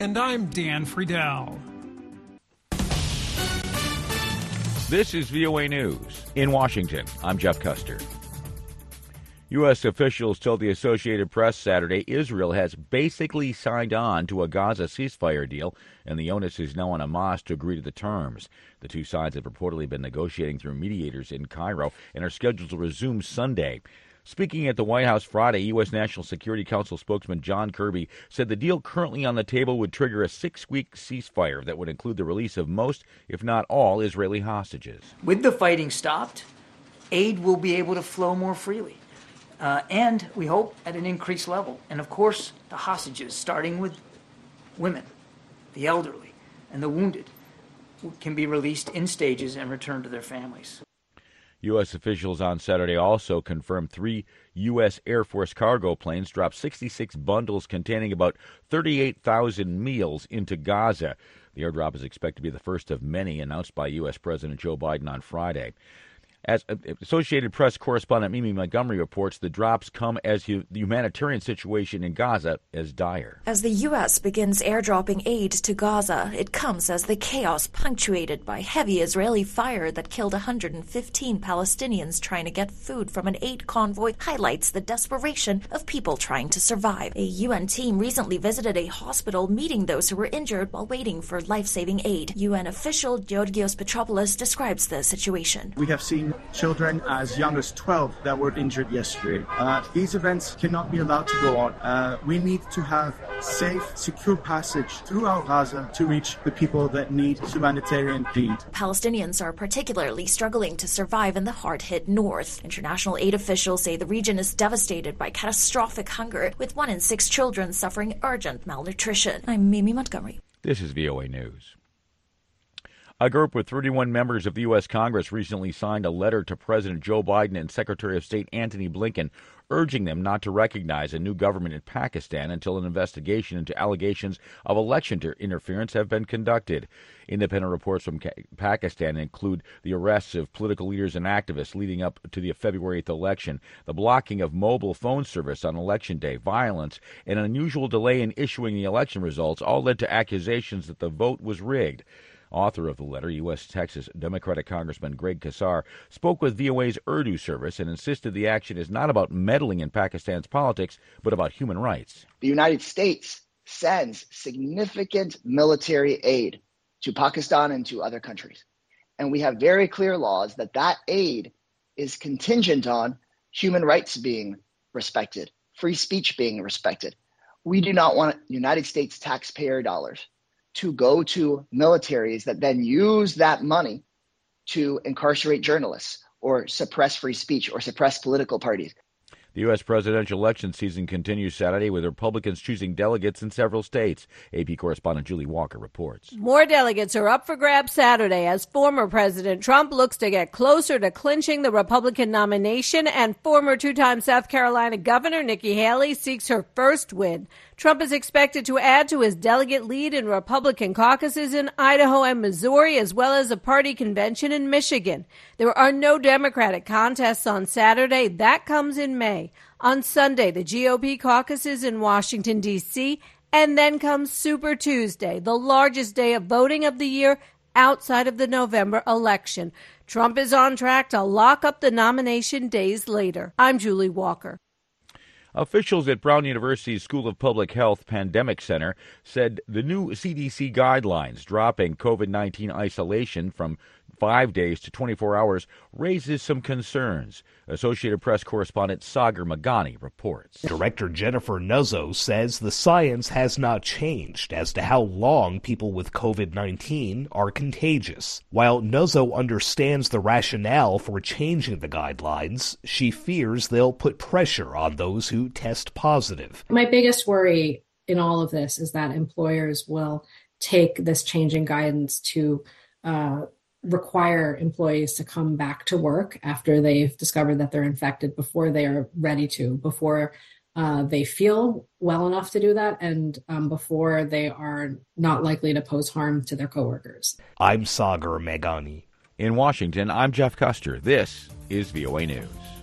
And I'm Dan Friedel. This is VOA News. In Washington, I'm Jeff Custer. U.S. officials told the Associated Press Saturday Israel has basically signed on to a Gaza ceasefire deal, and the onus is now on Hamas to agree to the terms. The two sides have reportedly been negotiating through mediators in Cairo and are scheduled to resume Sunday. Speaking at the White House Friday, U.S. National Security Council spokesman John Kirby said the deal currently on the table would trigger a 6-week ceasefire that would include the release of most, if not all, Israeli hostages. With the fighting stopped, aid will be able to flow more freely. And we hope at an increased level. And of course, the hostages, starting with women, the elderly, and the wounded, can be released in stages and returned to their families. U.S. officials on Saturday also confirmed 3 U.S. Air Force cargo planes dropped 66 bundles containing about 38,000 meals into Gaza. The airdrop is expected to be the first of many announced by U.S. President Joe Biden on Friday. As Associated Press correspondent Mimi Montgomery reports, the drops come as the humanitarian situation in Gaza is dire. As the U.S. begins airdropping aid to Gaza, it comes as the chaos punctuated by heavy Israeli fire that killed 115 Palestinians trying to get food from an aid convoy highlights the desperation of people trying to survive. A UN team recently visited a hospital meeting those who were injured while waiting for life-saving aid. UN official Georgios Petropoulos describes the situation. We have seen children as young as 12 that were injured yesterday. These events cannot be allowed to go on. We need to have safe, secure passage throughout Gaza to reach the people that need humanitarian aid. Palestinians are particularly struggling to survive in the hard-hit north. International aid officials say the region is devastated by catastrophic hunger, with 1 in 6 children suffering urgent malnutrition. I'm Mimi Montgomery. This is VOA News. A group with 31 members of the U.S. Congress recently signed a letter to President Joe Biden and Secretary of State Antony Blinken, urging them not to recognize a new government in Pakistan until an investigation into allegations of election interference have been conducted. Independent reports from Pakistan include the arrests of political leaders and activists leading up to the February 8th election, the blocking of mobile phone service on Election Day, violence, and an unusual delay in issuing the election results all led to accusations that the vote was rigged. Author of the letter, U.S. Texas Democratic Congressman Greg Casar, spoke with VOA's Urdu service and insisted the action is not about meddling in Pakistan's politics, but about human rights. The United States sends significant military aid to Pakistan and to other countries. And we have very clear laws that aid is contingent on human rights being respected, free speech being respected. We do not want United States taxpayer dollars to go to militaries that then use that money to incarcerate journalists or suppress free speech or suppress political parties. The U.S. presidential election season continues Saturday with Republicans choosing delegates in several states. AP correspondent Julie Walker reports. More delegates are up for grabs Saturday as former President Trump looks to get closer to clinching the Republican nomination, and former 2-time South Carolina Governor Nikki Haley seeks her first win. Trump is expected to add to his delegate lead in Republican caucuses in Idaho and Missouri, as well as a party convention in Michigan. There are no Democratic contests on Saturday. That comes in May. On Sunday, the GOP caucuses in Washington, D.C., and then comes Super Tuesday, the largest day of voting of the year outside of the November election. Trump is on track to lock up the nomination days later. I'm Julie Walker. Officials at Brown University's School of Public Health Pandemic Center said the new CDC guidelines dropping COVID-19 isolation from 5 days to 24 hours raises some concerns. Associated Press correspondent Sagar Magani reports. Director Jennifer Nuzzo says the science has not changed as to how long people with COVID-19 are contagious. While Nuzzo understands the rationale for changing the guidelines, she fears they'll put pressure on those who test positive. My biggest worry in all of this is that employers will take this change in guidance to require employees to come back to work after they've discovered that they're infected before they are ready to, before they feel well enough to do that, and before they are not likely to pose harm to their coworkers. I'm Sagar Meghani. In Washington, I'm Jeff Custer. This is VOA News.